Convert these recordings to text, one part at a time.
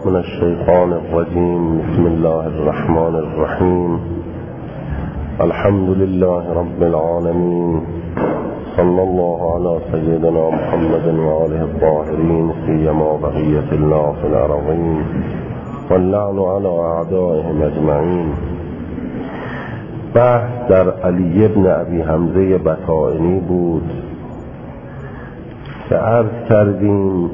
من الشيطان الرجيم. بسم الله الرحمن الرحيم. الحمد لله رب العالمين. صلى الله على سيدنا محمد وآله الطاهرين سيما بقية الله في الأرضين واللعن على أعدائهم أجمعين. بحث در علی ابن ابی حمزه بطائنی بود که عرض کردیم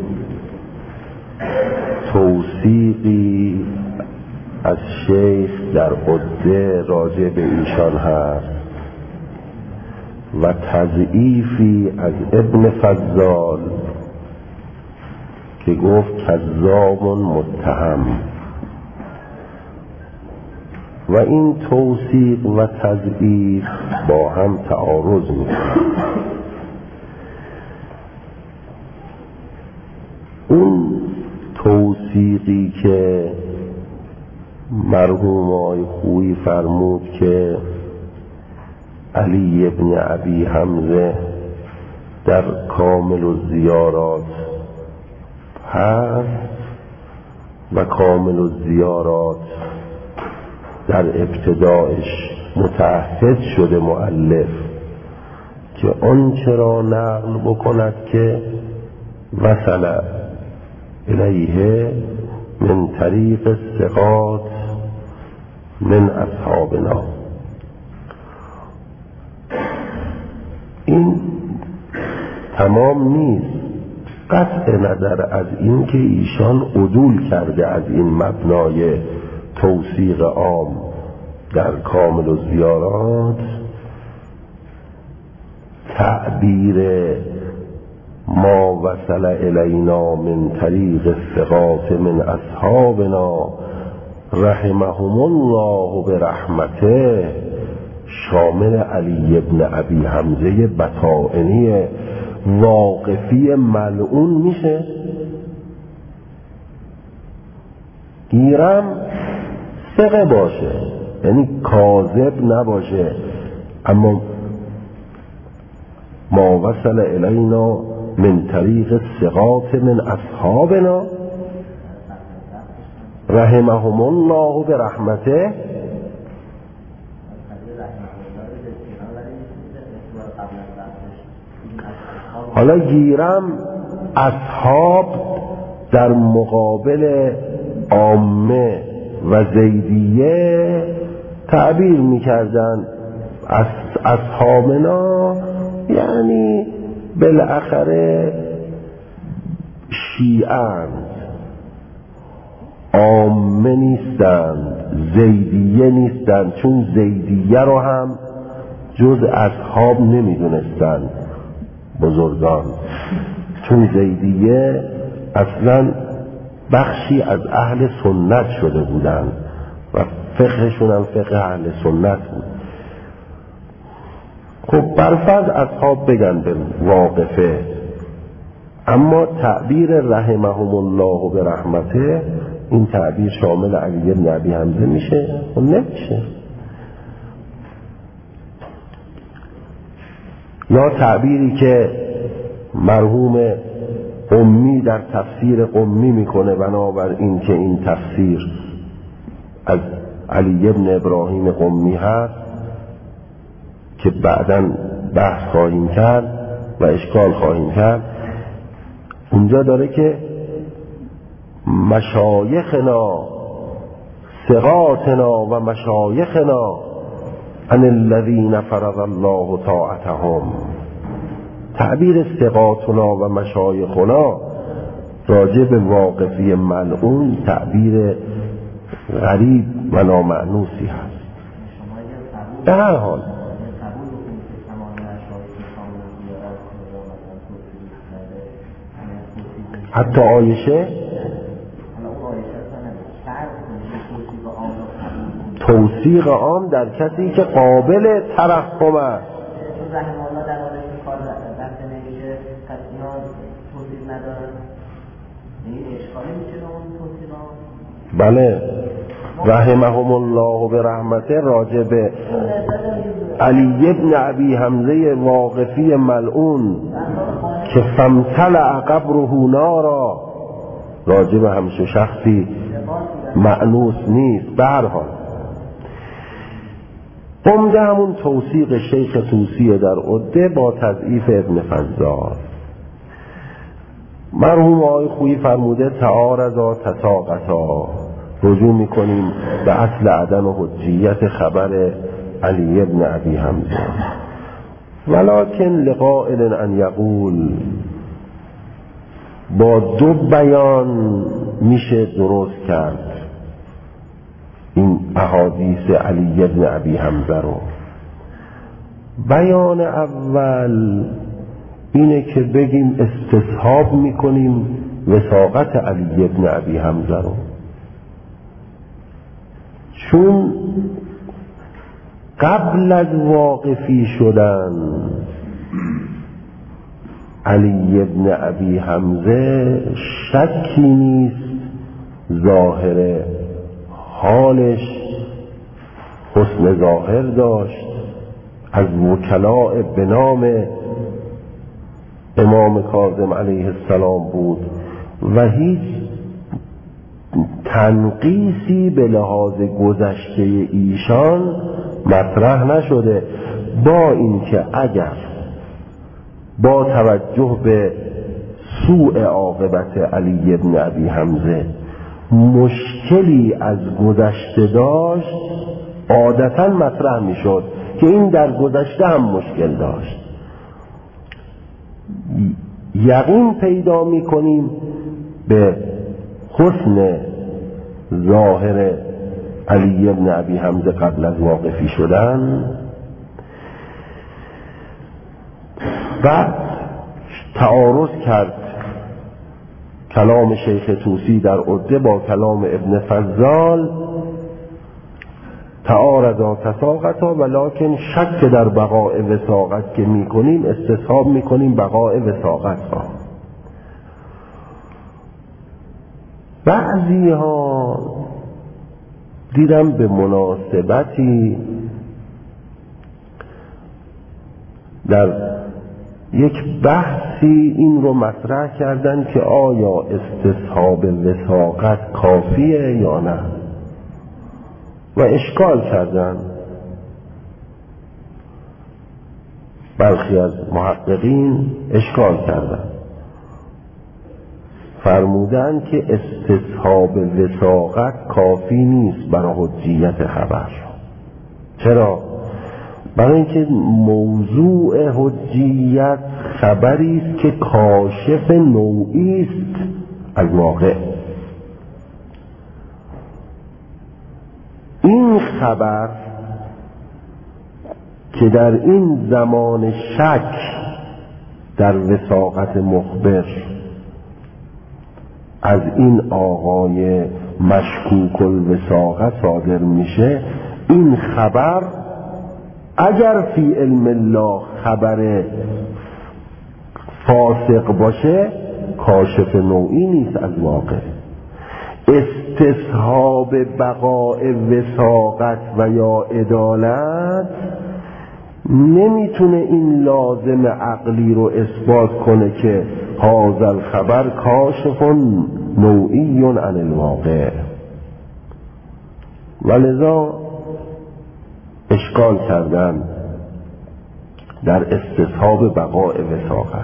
توثیقی از شیخ در عده راجع به ایشان هست و تضعیفی از ابن فضال که گفت کذاب متهم، و این توثیق و تضعیف با هم تعارض می‌کنند. اون توثیقی که مرحوم آقای خویی فرمود که علی ابن ابی حمزه در کامل الزیارات هست و کامل الزیارات در ابتدایش متعهد شده مؤلف که آنچه را نقل بکند که وصل الیه من طریق الثقات من اصحابنا. این تمام نیست، قطع نظر از این که ایشان عدول کرده از این مبنای توثیق عام در کامل الزیارات، تعبیر ما وصل الینا من طریق الثقات من اصحابنا رحمهم الله برحمته شامل علی ابن ابی حمزه بطائنی واقفی ملعون میشه. گیرم ثقه باشه، یعنی کاذب نباشه، اما ما وصل الینا من طریق الثقات من اصحابنا رحمهم الله برحمته. حالا گیرم اصحاب در مقابل عامه و زیدیه تعبیر میکردن اصحابنا، یعنی بالاخره شیعند، عامه نیستند، زیدیه نیستند، چون زیدیه رو هم جز اصحاب نمیدونستند بزرگان، چون زیدیه اصلا بخشی از اهل سنت شده بودند و فقهشون هم فقه اهل سنت بود. خب برفرض اصحاب بگن به واقفه، اما تعبیر رحمهم الله به رحمته، این تعبیر شامل علی بن ابی حمزه میشه؟ خب نمیشه. یا تعبیری که مرحوم قمی در تفسیر قمی میکنه بنابراین که این تفسیر از علی بن ابراهیم قمی هست که بعداً بحث خواهیم کرد و اشکال خواهیم کرد، اونجا داره که مشایخنا ثقاتنا و مشایخنا ان الذین فرض الله طاعتهم. تعبیر ثقاتنا و مشایخنا راجع به واقفی ملعون تعبیر غریب و نامعنوسی هست. به هر حال حتی عایشه توثیق عام در کسی که قابل ترحم است. بله، رحمهم الله به رحمته راجع به علی ابن ابی حمزه واقفی ملعون که فامتلأ قبره نارا راجب همچون شخصی مأنوس نیست. به هر حال عمده همون توثیق شیخ طوسی در عده با تضعیف ابن فضال. مرحوم آقای خویی فرموده تعارضا تساقطا، رجوع میکنیم به اصل عدم حجیت خبر علی ابن ابی حمزه. ولکن لقائل ان یقول، با دو بیان میشه درست کرد این احادیث علی ابن ابی حمزه رو. بیان اول اینه که بگیم استصحاب میکنیم وثاقت علی ابن ابی حمزه رو، چون قبل از واقفی شدن علی ابن ابی حمزه شکی نیست ظاهر حالش حسن ظاهر داشت، از وکلاء به نام امام کاظم علیه السلام بود و هیچ تنقیصی به لحاظ گذشته ایشان مطرح نشده. با اینکه اگر با توجه به سوء عاقبت علی ابن ابی حمزه مشکلی از گذشته داشت، عادتا مطرح میشد که این در گذشته هم مشکل داشت. یقین پیدا میکنیم به حسن ظاهر علی ابن ابی حمزه قبل از واقفی شدن. بعد تعارض کرد کلام شیخ طوسی در عده با کلام ابن فضال، تعارضا تساقطا، ولکن شک در بقاء وثاقت که میکنیم استصحاب میکنیم بقاء وثاقت ها. بعضی ها دیدم به مناسبتی در یک بحثی این رو مطرح کردن که آیا استصحاب وثاقت کافیه یا نه، و اشکال کردن. برخی از محققین اشکال کردن، فرمودن که استصحاب وثاقت کافی نیست برای حجیت خبر. چرا؟ برای اینکه موضوع حجیت خبری است که کاشف نوعی است از واقع. این خبر که در این زمان شک در وثاقت مخبر از این آقای مشکوک الوثاقه صادر میشه، این خبر اگر فی علم الله خبر فاسق باشه کاشف نوعی نیست از واقع. استصحاب بقاء وثاقت و یا عدالت نمیتونه این لازم عقلی رو اثبات کنه که هذا الخبر کاشف نوعی عن الواقع، ولذا اشکال کردن در استصحاب بقاء وثاقت.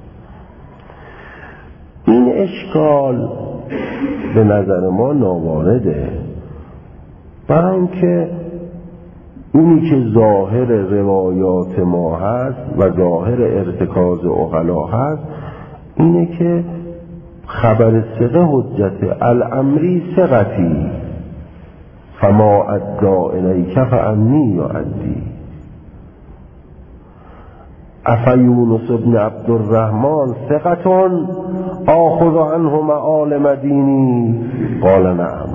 این اشکال به نظر ما ناوارده، برای اینکه اونی که ظاهر روایات ما هست و ظاهر ارتکاز عقلا هست اینه که خبر ثقه حجت الامری ثقتی فما ادعا الیک فانی یعدی. افیونس ابن عبدالرحمن ثقتون آخذ عنه معالم دینی قال نعم.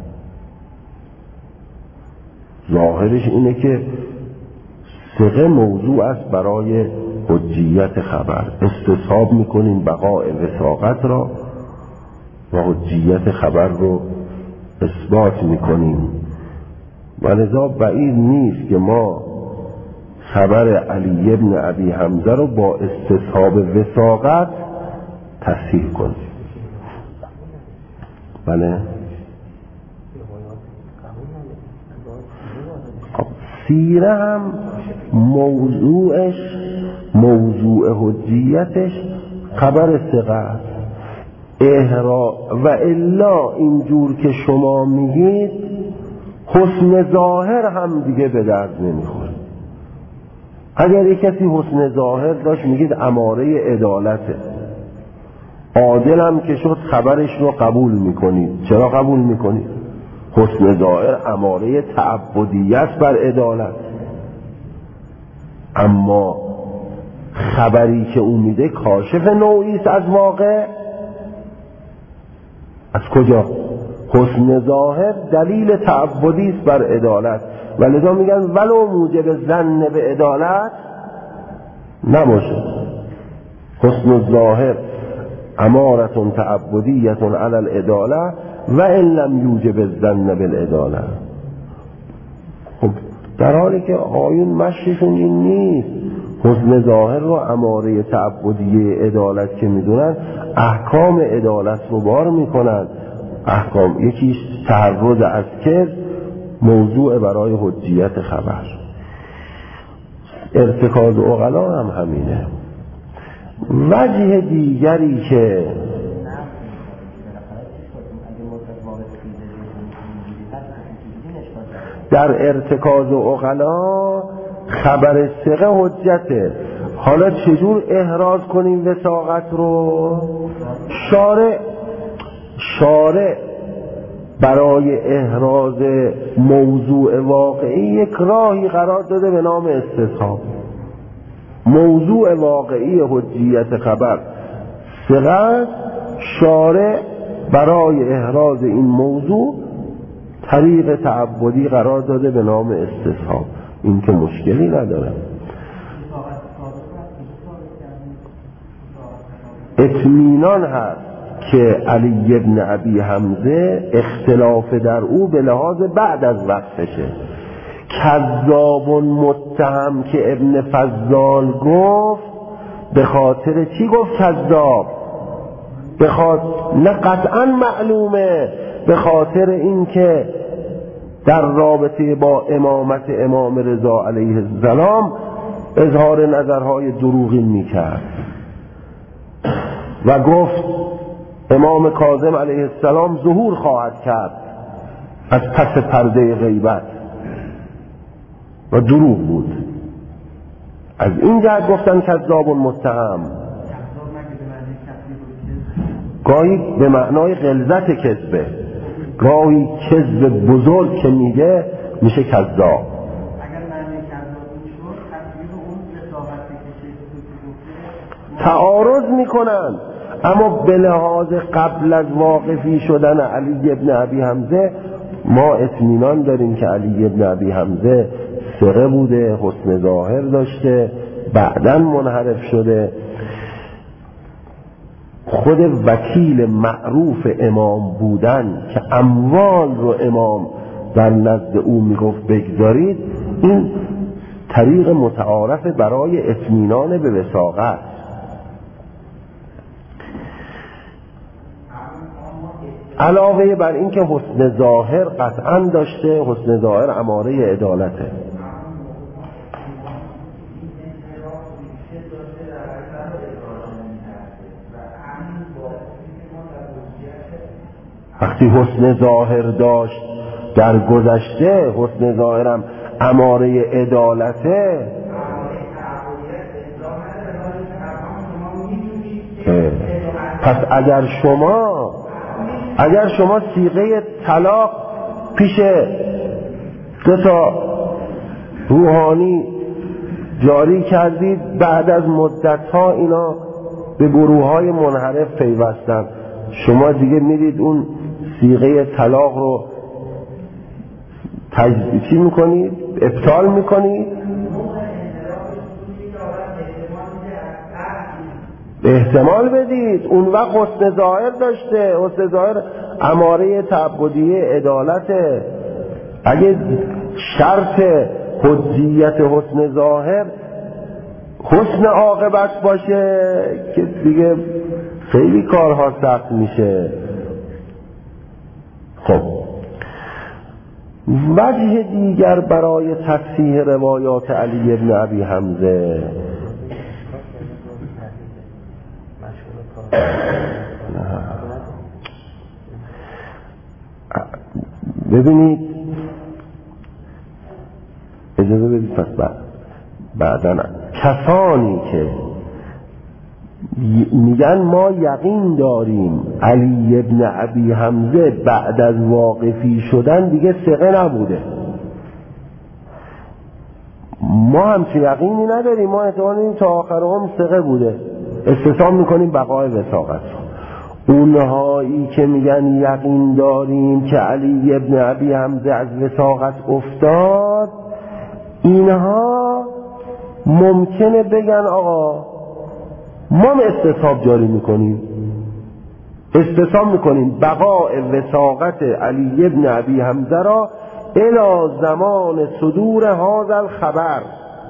ظاهرش اینه که ثقه موضوع است برای حجیت خبر، استصحاب میکنیم بقاء وثاقت را و حجیت خبر رو اثبات میکنیم، و لذا بعید نیست که ما خبر علی ابن ابی حمزه رو با استصحاب وثاقت تصحیح کنیم. بله. سیره هم موضوع حجیتش خبر ثقه است. و الا اینجور که شما میگید حسن ظاهر هم دیگه به درد نمیخوره. اگر یک کسی حسن ظاهر داشت میگید اماره عدالته، عادل هم که شد خبرش رو قبول میکنید. چرا قبول میکنید؟ حسن ظاهر اماره تعبدیت بر عدالت. اما خبری که اون میده کاشف نوعی است از واقع. از کجا؟ حسن ظاهر دلیل تعبدی است بر عدالت، ولذا میگن ولو موجب ظن به عدالت نباشه. حسن الظاهر امارة تعبدیة علی العدالة و ان لم یوجب الظن بالعدالة. خب در حالی که آیون مشیشون این نیست. حسن ظاهر رو اماره تعبدیه عدالت که میدونن، احکام عدالت رو بار میکنن. احکام یکیش تحرز از کذب، موضوع برای حجیت خبر. ارتکاز عقلا هم همینه. وجه دیگری که در ارتکاز عقلا خبر ثقه حجته. حالا چجور احراز کنیم وثاقت رو؟ شارع برای احراز موضوع واقعی یک راهی قرار داده به نام استصحاب. موضوع واقعی حجیت خبر ثقه، شارع برای احراز این موضوع طریق تعبدی قرار داده به نام استصحاب. این که مشکلی نداره. اطمینان هست که علی ابن ابی حمزه اختلاف در او به لحاظ بعد از وقتشه. کذاب متهم که ابن فضال گفت، به خاطر چی گفت کذاب؟ نه قطعا معلومه، به خاطر اینکه در رابطه با امامت امام رضا علیه السلام اظهار نظرهای دروغین میکرد و گفت امام کاظم علیه السلام ظهور خواهد کرد از پس پرده غیبت و دروغ بود. از این جهت گفتن کذاب متهم. گاهی به معنای غلظت کذبه، گاهی کذب بزرگ که میگه میشه کذاب. تعارض میکنن، اما به لحاظ قبل از واقفی شدن علی ابن ابی حمزه ما اطمینان داریم که علی ابن ابی حمزه ثقه بوده، حسن ظاهر داشته، بعداً منحرف شده. خود وکیل معروف امام بودن که اموال رو امام در نزد او میگفت بگذارید، این طریق متعارف برای اطمینان به وثاقت. علاوه بر این که حسن ظاهر قطعا داشته، حسن ظاهر اماره عدالته. وقتی حسن ظاهر داشت در گذشته، حسن ظاهرم اماره عدالته، پس اگر شما صیغه طلاق پیش دو تا روحانی جاری کردید، بعد از مدت‌ها اینا به گروه‌های منحرف پیوستن، شما دیگه میرید اون صیغه طلاق رو چی میکنید؟ ابطال میکنید؟ احتمال بدید. اون وقت حسن ظاهر داشته، حسن ظاهر اماره تعبدیه عدالته. اگه شرط حجیت حسن ظاهر حسن عاقبت باشه که دیگه خیلی کارها سخت میشه. خب وجه دیگر برای تصحیح روایات علی بن ابی حمزه ببینید، اجازه بدید پس بعداً کسانی که میگن ما یقین داریم علی بن ابی حمزه بعد از واقفی شدن دیگه ثقه نبوده، ما همچین یقینی نداریم، ما احتمال میدیم تا آخر عمر ثقه بوده، استثناء میکنیم بقای وثاقت. اونهایی که میگن یقین داریم که علی بن ابی حمزه از وثاقت افتاد، اینها ممکنه بگن آقا ما استصحاب جاری میکنیم، استصحاب میکنیم بقاء وثاقت علی بن ابی حمزه را الی زمان صدور هذا الخبر.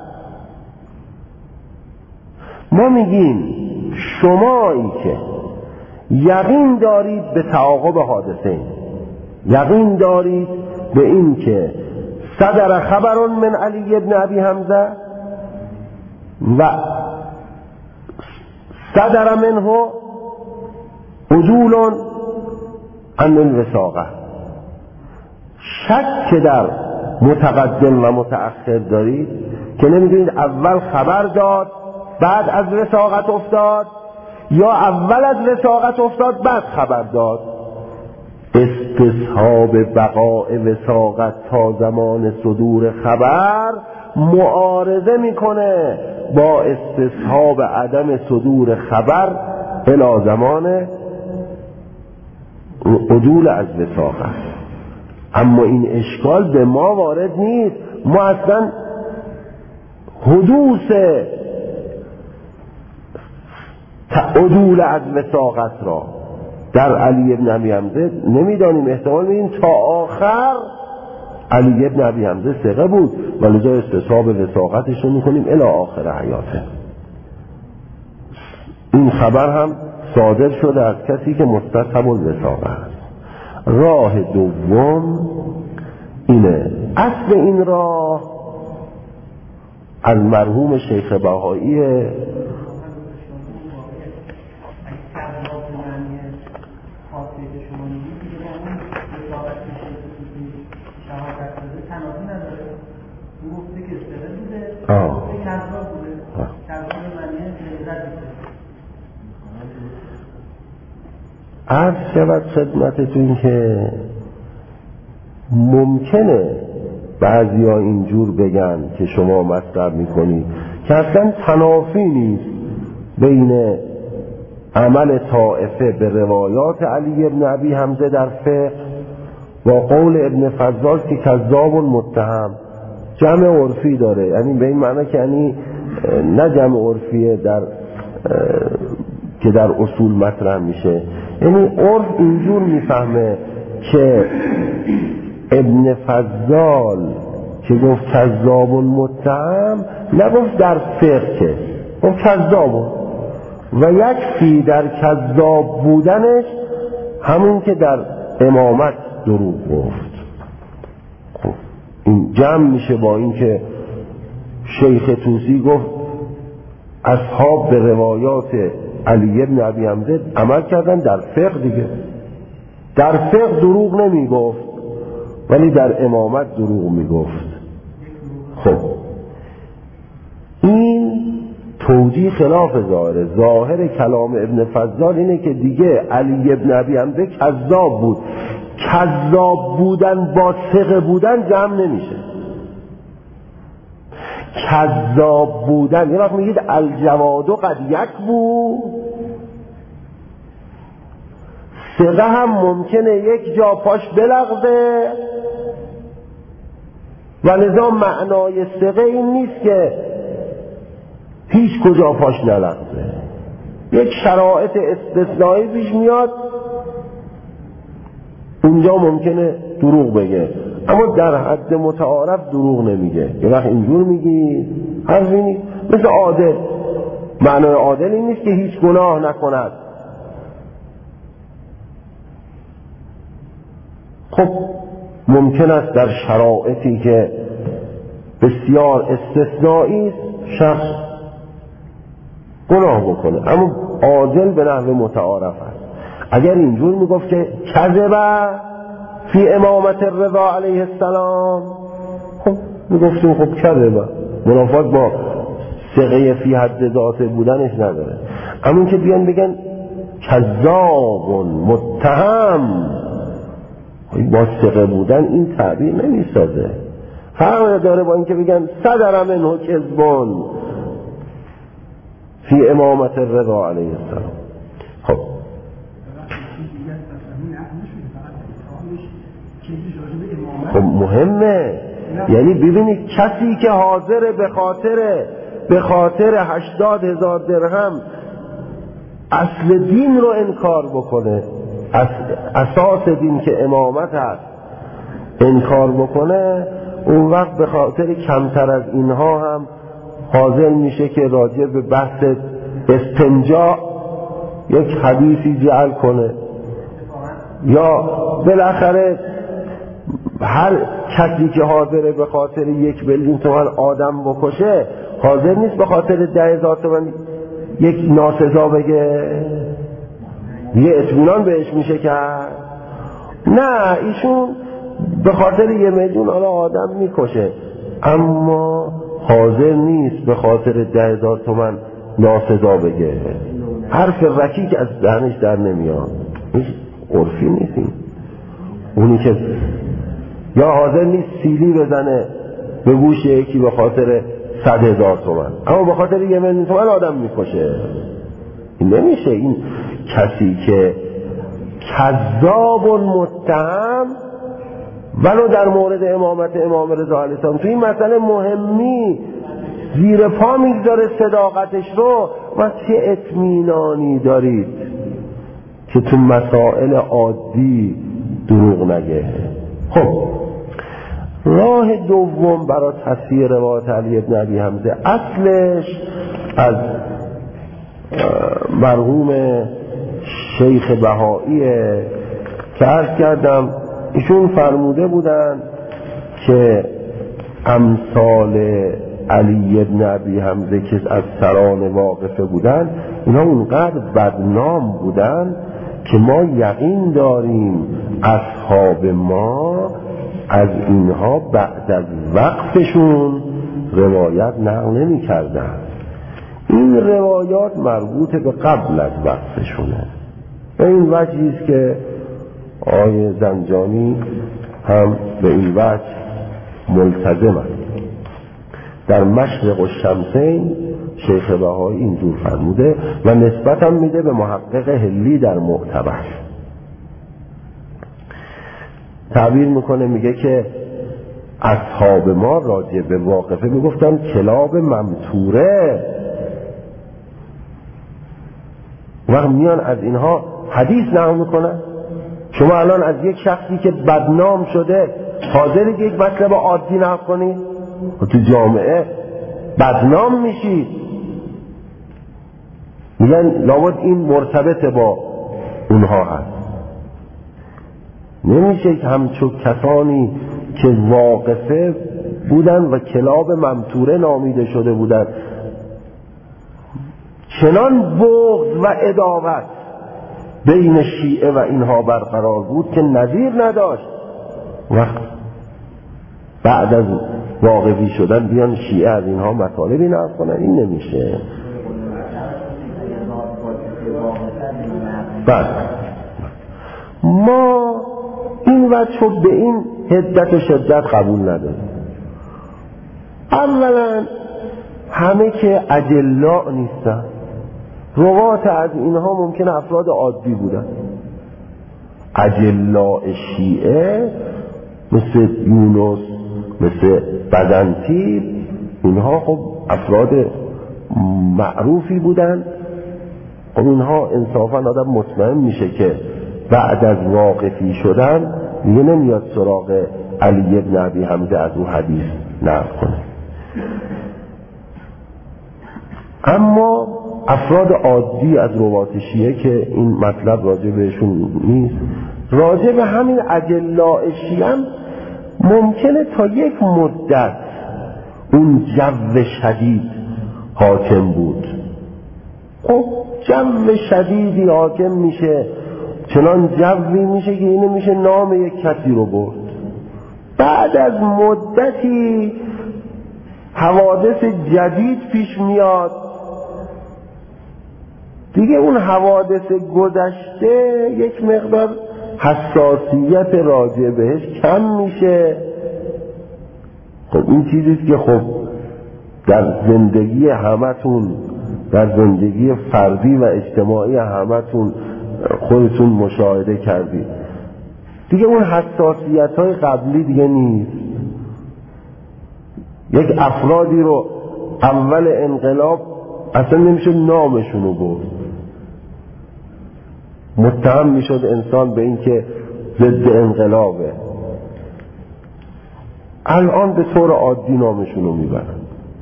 ما میگیم شمایی که یقین دارید به تعاقب حادثه، یقین دارید به این که صدر خبر من علی بن ابی حمزه و صدر منه عدول عن الوثاقه، شک در متقدم و متأخر دارید که نمیدونید اول خبر داد بعد از وثاقت افتاد یا اول از وثاقت افتاد بعد خبر داد. استصحاب بقاء وثاقت تا زمان صدور خبر معارضه میکنه با استصحاب عدم صدور خبر الی زمان عدول از وثاقت. اما این اشکال به ما وارد نیست، ما اصلا حدوث عدول از وثاقت را در علی بن ابی حمزه نمیدانیم، احتمال میدیم تا آخر علی بن ابی حمزه ثقه بود و لذا استصحاب وثاقتش رو میکنیم الی آخر حیاته. این خبر هم صادر شده از کسی که مستصحب الوثاقه است. راه دوم اینه، اصل این راه از مرحوم شیخ بهائیه عرض شود خدمتتون که ممکنه بعضی ها اینجور بگن که شما مطرح میکنید که اصلا تنافی نیست بین عمل طائفه به روایات علی بن ابی حمزه در فقه و قول ابن فضال که کذاب متهم. جمع عرفی داره، یعنی به این معنی که یعنی نه جمع عرفیه که در اصول مطرح میشه، یعنی عرف اینجور میفهمه که ابن فضال که گفت کذاب متهم نگفت در فقه، که گفت کذاب و یکفی در کذاب بودنش همون که در امامت دروغ گفت. خب این جمع میشه با این که شیخ طوسی گفت اصحاب به روایات علی بن ابی حمزه عمل کردن در فقه دیگه، در فقه دروغ نمی گفت ولی در امامت دروغ می گفت. خب این توجیه خلاف ظاهره. ظاهر کلام ابن فضال اینه که دیگه علی بن ابی حمزه کذاب بود، کذاب بودن با ثقه بودن جمع نمیشه. کذاب بودن، یه وقت میگید الجواد قد یکبو، ثقه هم ممکنه یک جا پاش بلغزه و لذا معنای ثقه این نیست که هیچ کجا پاش نلغزه. یک شرایط استثنایی پیش میاد اونجا ممکنه دروغ بگه، اما در حد متعارف دروغ نمیگه. یه وقت اینجور میگی حرفی نیست. مثل عادل، معنای عادل این نیست که هیچ گناه نکند. خب ممکن است در شرایطی که بسیار استثنایی است شخص گناه بکنه، اما عادل به نحو متعارف است. اگر اینجور میگفت که کذب فی امامت الرضا علیه السلام، خب میگفتیم خب کذب، منافات با ثقه فی حد ذاته بودنش نداره. اما این که بیان بگن کذاب متهم با ثقه بودن، این تعبیر نمیسازه، فرق داره با این که بگن صدر منه کذبون فی امامت الرضا علیه السلام. خب مهمه، یعنی ببینید کسی که حاضر به خاطر 80,000 درهم اصل دین رو انکار بکنه، اساس دین که امامت هست انکار بکنه، اون وقت به خاطر کمتر از اینها هم حاضر میشه که راجع به بحث استنجا یک حدیثی جعل کنه، یا بالاخره هر کسی که حاضره به خاطر 1 میلیون تومان آدم بکشه حاضر نیست به خاطر 10,000 تومان یک ناسزا بگه، یه اطمینان بهش میشه کرد. نه، ایشون به خاطر 1 میلیون آدم میکشه، اما حاضر نیست به خاطر 10,000 تومان ناسزا بگه. حرف رکیک از دهنش در نمیاد، این عرفی نیست. اونی که یا حاضر نیست سیلی بزنه به گوش یکی به خاطر 100,000 تومان، اما به خاطر 1 میلیون تومان آدم میکشه، این نمیشه. این کسی که کذاب متهم ولو در مورد امامت امام رضا علیه السلام تو این مسئله مهمی زیر پا میگذاره صداقتش رو، و چه اطمینانی دارید که تو مسائل عادی دروغ نگه. خب راه دوم برای تصحیح روایت علی بن ابی حمزه اصلش از مرحوم شیخ بهائیه که عرض کردم ایشون فرموده بودن که امثال علی بن ابی حمزه که از سران واقفه بودن اینا اونقدر بدنام بودن که ما یقین داریم اصحاب ما از اینها بعد از وقفشون روایت نقل نمی کردن. این روایات مربوط به قبل از وقفشونه. و این وجهی است که آقای زنجانی هم به این وجه ملتزم است. در مشرق الشمسین شیخ بهایی اینجور فرموده و نسبت هم میده به محقق هلی در معتبر. تعبیر میکنه، میگه که اصحاب ما راجع به واقفه میگفتن کلاب ممتوره، و میان از اینها حدیث نقل میکنن. شما الان از یک شخصی که بدنام شده حاضرید یک مطلب عادی نقل کنید؟ تو جامعه بدنام میشید. میگن لابد این مرتبط با اونها هست. نمیشه که همچون کسانی که واقفه بودن و کلاب ممتوره نامیده شده بودن چنان بغض و عداوت بین شیعه و اینها برقرار بود که نظیر نداشت. وقت بعد از واقفی شدن بیان شیعه از اینها مطالبی نقل کنن، این نمیشه. بعد ما این وجه به این حدت و شدت قبول نداریم. اولا همه که اجلاء نیستن، روات از اینها ممکن افراد عادی بودن. اجلاء شیعه مثل یونس، مثل بزنطی، اینها خب افراد معروفی بودن. خب اینها انصافا آدم مطمئن میشه که بعد از واقفی شدن دیگه نمیاد سراغ علی بن ابی حمزه از او حدیث نقل کنه. اما افراد عادی از روات شیعه که این مطلب راجع بهشون نیست، راجع به همین اجلاء شیعه هم ممکنه تا یک مدت اون جو شدید حاکم بود. خب جو شدیدی حاکم میشه، چنان جوی میشه که اینه میشه نام یک کسی رو برد. بعد از مدتی حوادث جدید پیش میاد، دیگه اون حوادث گذشته یک مقدار حساسیت راجع بهش کم میشه. خب این چیزیست که خب در زندگی همتون، در زندگی فردی و اجتماعی همتون خودتون مشاهده کردید. دیگه اون حساسیت های قبلی دیگه نیست. یک افرادی رو اول انقلاب اصلا نمیشه نامشون رو برد، متهم میشد انسان به این که ضد انقلابه. الان به طور عادی نامشون رو میبرن،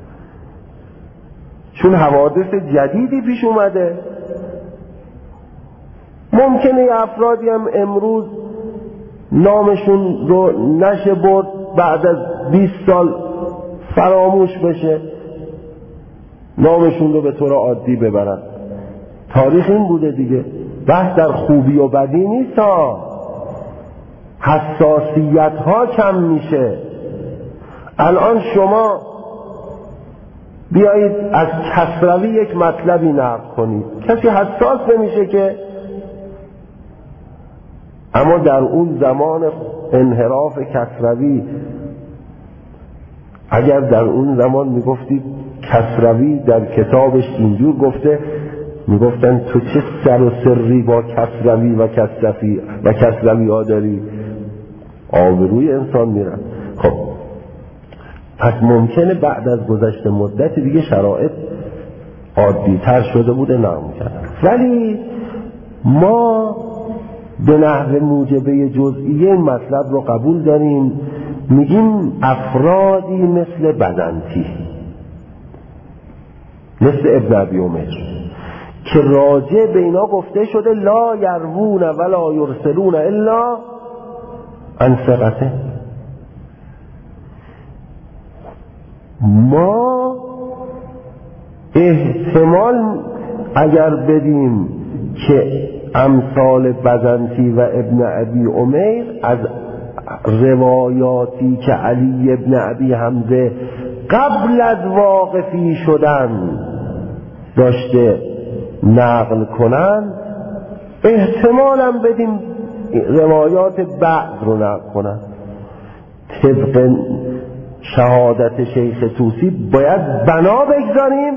چون حوادث جدیدی پیش اومده. ممکنه یه افرادی هم امروز نامشون رو نشه برد، بعد از 20 سال فراموش بشه، نامشون رو به طور عادی ببرن. تاریخ این بوده دیگه. بحث در خوبی و بدی نیست ها، حساسیت ها کم میشه. الان شما بیایید از کسروی یک مطلبی نقل کنید، کسی حساس نمیشه که. اما در اون زمان انحراف کسروی، اگر در اون زمان میگفتید کسروی در کتابش اینجور گفته، میگفتن تو چه سر و سری با کسروی و کسروی ها داری، آبروی انسان میرن. خب پس ممکنه بعد از گذشت مدت دیگه شرایط عادی تر شده بوده نام کرد، ولی ما به نحو موجبه جزئیه این مطلب رو قبول داریم. میگیم افرادی مثل بزنطی، مثل ابن ابی عمیر، که راجع به اینا گفته شده لا یروون ولا یرسلون الا عن ثقة. ما احتمال اگر بدیم که امثال بزنطی و ابن ابی عمیر از روایاتی که علی ابن ابی حمزه قبل از واقفی شدن داشته نقل کنن، احتمالم بدیم روایات بعد رو نقل کنن. طبق شهادت شیخ طوسی باید بنا بگذاریم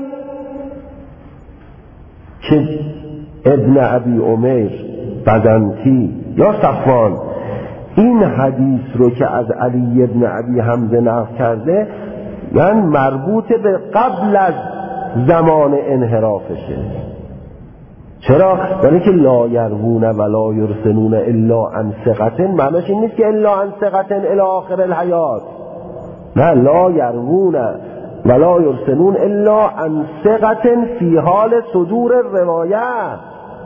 که ابن ابی عمیر، بزنطی یا صفوان این حدیث رو که از علی ابن ابی حمزه نقل کرده، یعنی مربوط به قبل از زمان انحرافشه. چرا؟ یعنی که لا یروون ولا یرسلون الا عن ثقة، معنیش این نیست که الا عن ثقة الی آخر الحیات. نه، لا یروون ولا یرسلون الا عن ثقة فی حال صدور روایت.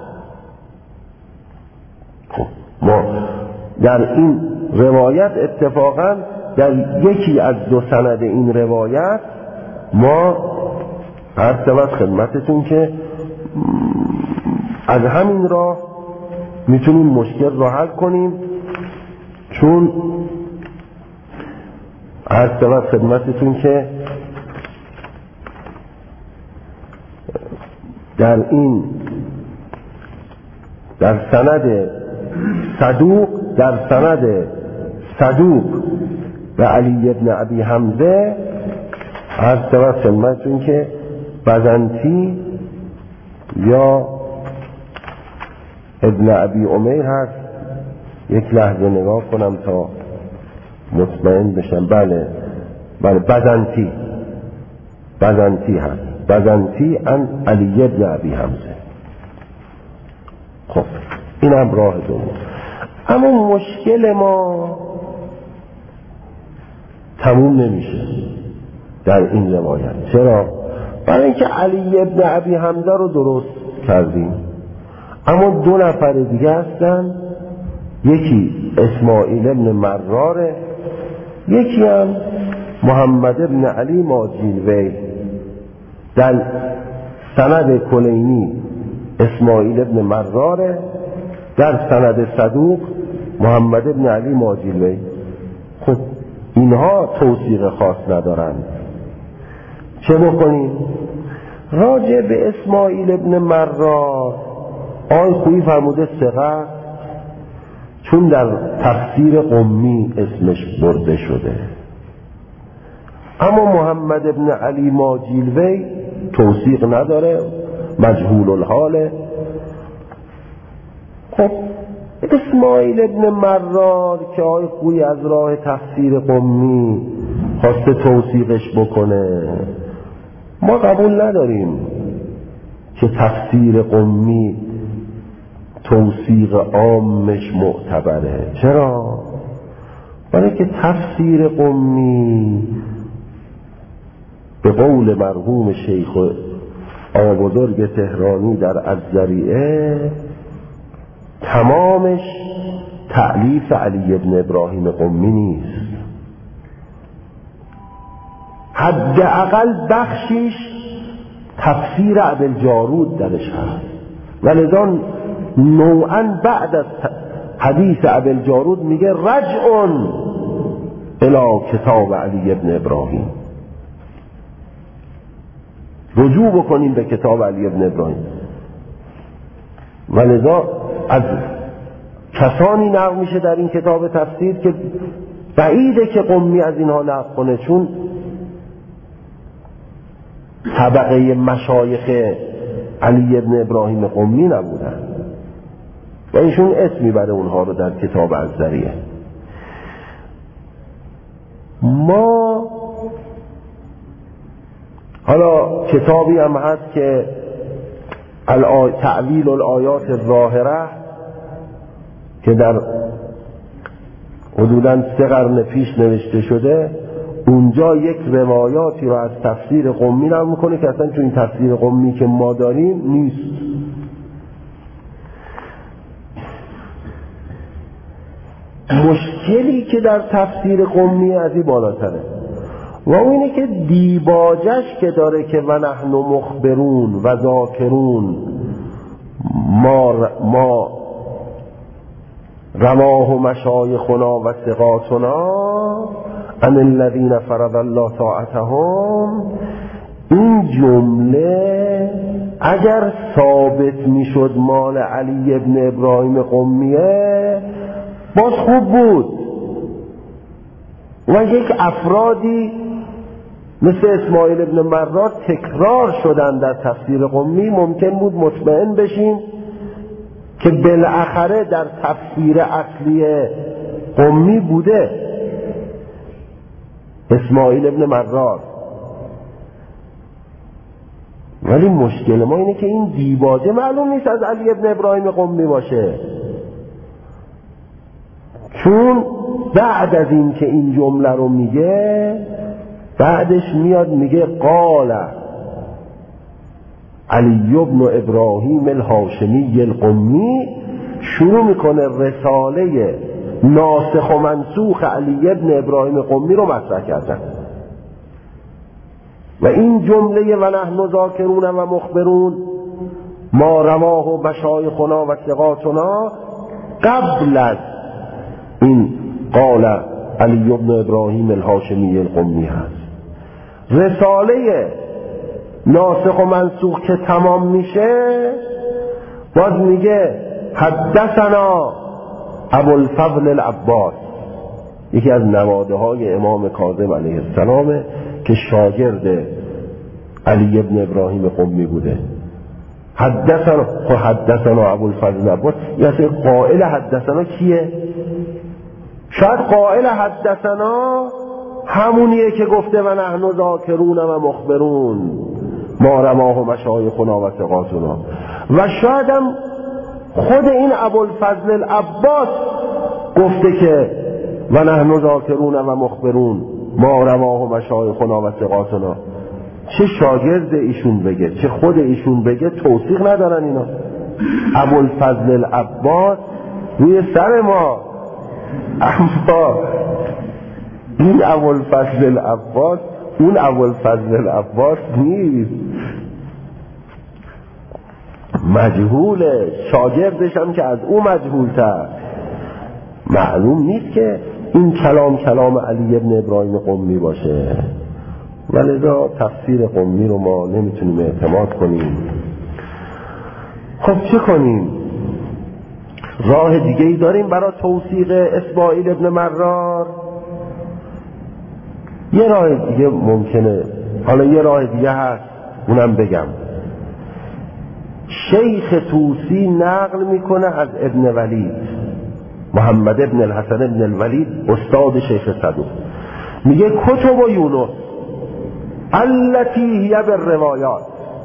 خب ما در این روایت اتفاقا در یکی از دو سند این روایت ما عرض شود خدمتتون که از همین راه میتونیم مشکل رو حل کنیم، چون عرض شود خدمتتون که در سند صدوق و علی ابن ابی حمزه عرض شود خدمتتون که بزنطی یا ابن ابی عمیر هست. یک لحظه نگاه کنم تا مطمئن بشم. بله بزنطی هست، بزنطی عن علی ابن ابی حمزه. خب این هم راه دوم. اما مشکل ما تموم نمیشه در این روایت. چرا؟ برای اینکه علی ابن ابی حمزه رو درست کردیم، اما دو نفر دیگه هستن یکی اسماعیل ابن مراره، یکی هم محمد ابن علی ماجیلوی. در سند کلینی اسماعیل ابن مراره، در سند صدوق محمد ابن علی ماجیلوی. خب اینها توثیق خاص ندارند. چه بکنیم؟ راجع به اسماعیل ابن مرار آقای خویی فرموده ثقه، چون در تفسیر قمی اسمش برده شده. اما محمد ابن علی ماجیلوی توثیق نداره، مجهول الحاله. خب اسماعیل ابن مرار که آقای خویی از راه تفسیر قمی خواسته توثیقش بکنه، ما قبول نداریم که تفسیر قمی توثیق عامش معتبره. چرا؟ برای که تفسیر قمی به قول مرحوم شیخ آقا بزرگ تهرانی در الذریعه تمامش تألیف علی ابن ابراهیم قمی نیست، حداقل بخشیش تفسیر ابوالجارود درش هست، ولذا نوعا بعد از حدیث ابوالجارود میگه رجع الی کتاب علی ابن ابراهیم، رجوع بکنیم به کتاب علی ابن ابراهیم. ولذا از کسانی نقل میشه در این کتاب تفسیر که بعیده که قمی از اینها نقل کنه، چون طبقه مشایخ علی ابن ابراهیم قمی نبودن و ایشون اسم میبره اونها رو در کتاب الذریعه. ما حالا کتابی هم هست که تعویل الآیات الظاهره که در حدوداً 3 قرن پیش نوشته شده، اونجا یک روایاتی رو از تفسیر قمی نقل میکنه که اصلا چون این تفسیر قمی که ما داریم نیست. مشکلی که در تفسیر قمی از این بالاتره و اون اینه که دیباجش که داره که و نحن مخبرون و ذاکرون ما رواه مشایخنا و ثقاتنا ان الذین فرض الله طاعتهم، این جمله اگر ثابت میشد مال علی ابن ابراهیم قمیه باز خوب بود و یک افرادی مثل اسماعیل ابن مرار تکرار شدن در تفسیر قمی، ممکن بود مطمئن بشیم که بالاخره در تفسیر اصلی قمی بوده اسماعیل ابن مرار. ولی مشکل ما اینه که این دیباجه معلوم نیست از علی ابن ابراهیم قمی باشه، چون بعد از این که این جمله رو میگه بعدش میاد میگه قال علی ابن ابراهیم الهاشمی القمی، شروع میکنه رساله ناسخ و منسوخ علی ابن ابراهیم قمی رو مطرح کردن و این جمله و نحن ذاکرون و مخبرون ما رواه و مشایخنا و ثقاتنا قبل از این قال علی ابن ابراهیم الهاشمی القمی هست. رساله ناسخ و منسوخ که تمام میشه باز میگه حدثنا ابوالفضل العباس، یکی از نواده های امام کاظم علیه السلام که شاگرد علی ابن ابراهیم قمی بوده. حدثنا ابوالفضل العباس، یعنی قائل حدثنا کیه؟ شاید قائل حدثنا همونیه که گفته و نحن ذاکرون و مخبرون ما رواه مشایخنا و ثقاتنا، و شاید هم خود این ابوالفضل العباس گفته که و نحن ذاکرون و مخبرون ما رواه مشایخنا و ثقاتنا. چه شاگرد ایشون بگه چه خود ایشون بگه توثیق ندارن اینا. ابوالفضل العباس روی سر ما. اما این ابوالفضل العباس اون ابوالفضل العباس نیست، مجهوله، شاگردش هم که از او مجهول‌تر. معلوم نیست که این کلام علی ابن ابراهیم قمی باشه، ولذا تفسیر قمی رو ما نمیتونیم اعتماد کنیم. خب چه کنیم؟ راه دیگه ای داریم برای توثیق اسماعیل ابن مرار؟ یه راه دیگه ممکنه، حالا یه راه دیگه هست، اونم بگم. شیخ طوسی نقل میکنه از ابن ولید، محمد ابن الحسن ابن الولید، استاد شیخ صدوق، میگه کتب یونس التي هي بالروایات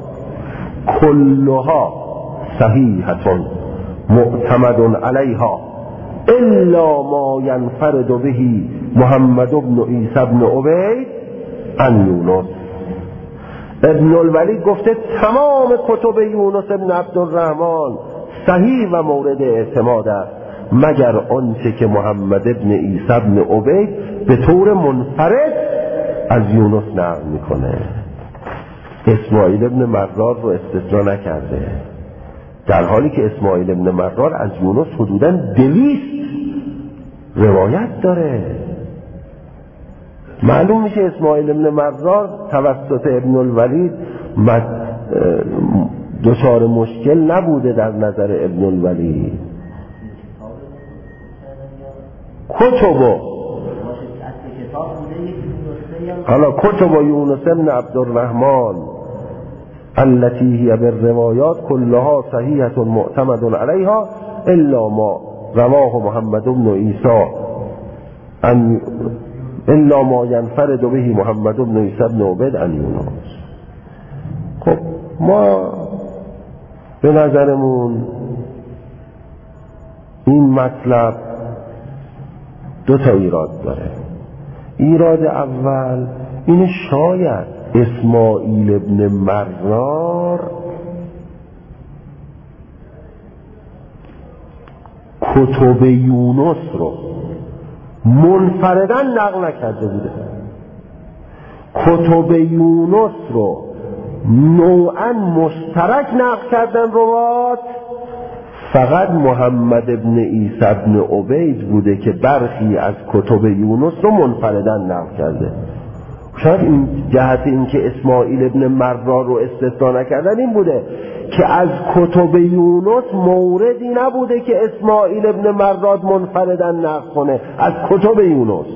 کلها صحیحة معتمد علیها الا ما ينفرد به محمد بن عیسی بن عبید عن یونس. ابن الولید گفته تمام کتب یونس ابن عبدالرحمن صحیح و مورد اعتماد است مگر آنچه که محمد ابن عیسی بن عبید به طور منفرد از یونس نقل میکنه. اسماعیل ابن مرار رو استثنا نکرده، در حالی که اسماعیل ابن مرار از یونس حدوداً 200 روایت داره. معلوم میشه اسماعیل ابن مرار توسط ابن الولید دچار مشکل نبوده در نظر ابن الولید. کتب حالا کتب یونس ابن عبدالرحمن التي هي بالروایات كلها صحیحة معتمد علیها الا ما رواه محمد بن عیسی الا ما ينفرد به محمد بن عیسی بن عبید عن یونس. خب ما به نظرمون این مطلب 2 ایراد داره. ایراد اول این شاید اسماعیل ابن مرار کتب یونس رو منفرداً نقل نکرده بوده، کتب یونس رو نوعاً مشترک نقل کردن روات، فقط محمد ابن عیسی ابن عبید بوده که برخی از کتب یونس رو منفرداً نقل کرده. شاید این جهت این که اسماعیل ابن مرار رو استثنا نکردن این بوده که از کتب یونس موردی نبوده که اسماعیل ابن مرار منفرداً نقل کنه از کتب یونس،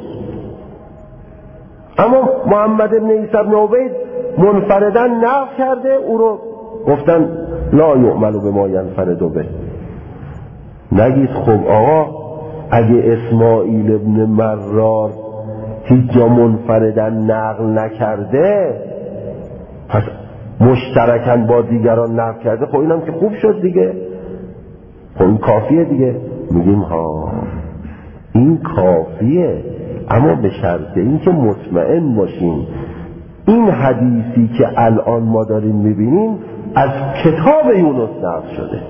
اما محمد ابن عیسی ابن عبید منفرداً نقل کرده، او رو گفتن لا یعمل بما ینفرد به. نگید خب آقا اگه اسماعیل ابن مرار هیچ جا منفرداً نقل نکرده پس مشترکاً با دیگران نقل کرده، خب اینم که خوب شد دیگه، خب این کافیه دیگه. میگیم ها این کافیه، اما به شرط این که مطمئن باشیم این حدیثی که الان ما داریم میبینیم از کتاب یونس نقل شده.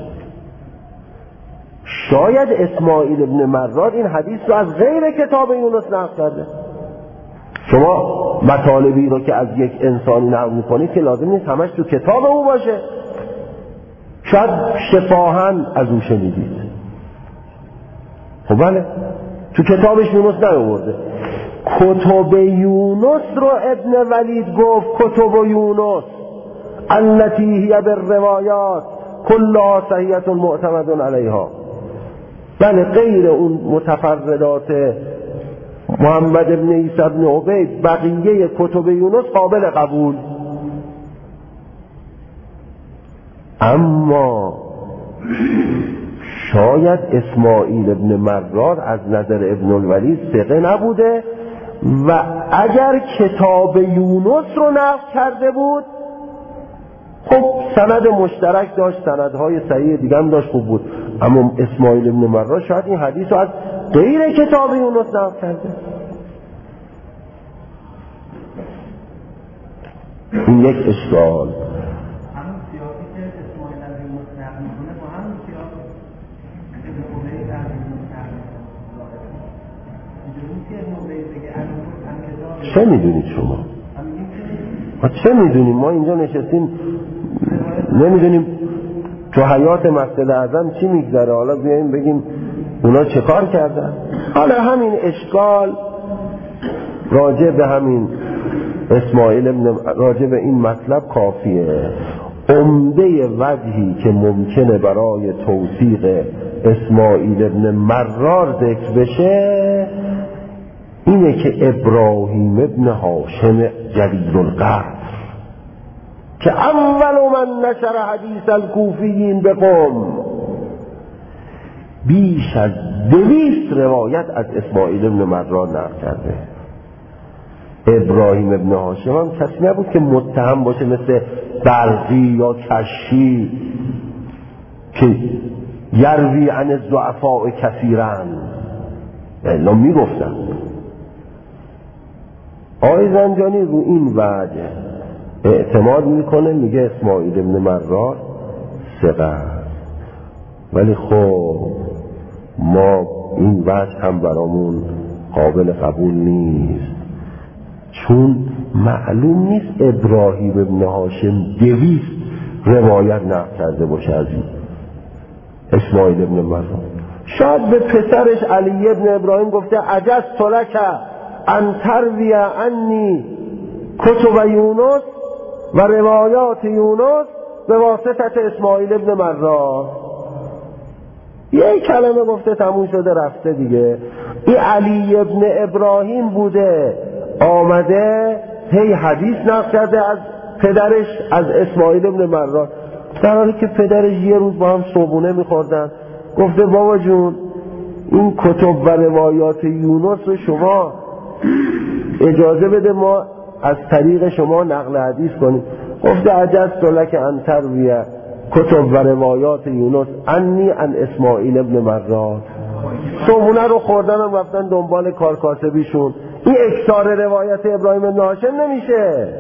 شاید اسماعیل ابن مرار این حدیث رو از غیر کتاب یونس نقل کرده. شما مطالبی رو که از یک انسانی نقل میکنید که لازم نیست همش تو کتاب او باشه، شاید شفاهاً از او شنیدید. خب بله تو کتابش یونس نیاورده. کتب یونس رو ابن ولید گفت کتب یونس التي هي بالروایات كلها صحیحة معتمد علیها. بله غیر اون متفردات محمد ابن عیسی ابن عبید بقیه کتب یونس قابل قبول، اما شاید اسماعیل ابن مرار از نظر ابن الولید ثقه نبوده و اگر کتاب یونس رو نقل کرده بود خب سند مشترک داشت، سندهای صحیح دیگه هم داشت، خوب بود، اما اسماعیل ابن مرار شاید این حدیث رو از غیر کتاب یونس نقل کرده. این یک اشکال. چه میدونید شما؟ ما چه میدونیم؟ ما اینجا نشستیم نمیدونیم تو حیات مسجد اعظم چی میگذره، حالا بیاییم بگیم اونا چه کار کردن. حالا همین اشکال راجع به همین اسماعیل ابن راجع به این مطلب کافیه. عمده وجهی که ممکنه برای توثیق اسماعیل ابن مرار ذکر بشه اینه که ابراهیم ابن هاشم جلیل القدر که اول من نشر حدیث الکوفیین به قم بیش از 200 روایت از اسماعیل ابن مرار نقل کرده. ابراهیم ابن هاشم هم کسی نبود که متهم باشه مثل برقی یا کشی که یروی عن الضعفاء کثیرا، الا میگفتن. آقای زنجانی رو این وجه اعتماد میکنه، میگه اسماعیل ابن مرار ثقه است، ولی خب ما این وجه هم برامون قابل قبول نیست، چون معلوم نیست ابراهیم ابن هاشم 200 روایت نقل کرده باشه از این اسماعیل ابن مرار. شاید به پسرش علی ابن ابراهیم گفته عجزت لک ان تروی عنی کتب یونس و روایات یونس به واسطه اسماعیل ابن مرار. یک کلمه گفته تموم شده رفته دیگه. این علی ابن ابراهیم بوده آمده هی حدیث نقل کرده از پدرش از اسماعیل ابن مرار، در حالی که پدرش یه روز با هم صبحونه میخوردن. گفته بابا جون این کتب و روایات یونس رو شما اجازه بده ما از طریق شما نقل حدیث کنیم. گفته عجزت لک ان تروی کتب و روایات یونس عنی عن اسماعیل ابن مرار. صبحونه رو خوردن هم رفتن دنبال کارکاسبیشون. این اکثار روایت ابراهیم ابن هاشم نمیشه.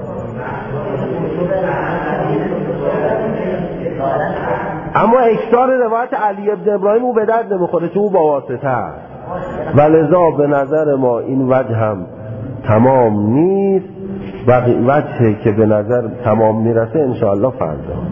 اما اکثار روایت علی ابن ابراهیم او به درد نمیخوره چون او با واسطه است، ولذا به نظر ما این وجه هم تمام نیست. وجهی که به نظر تمام میرسه انشاءالله فردا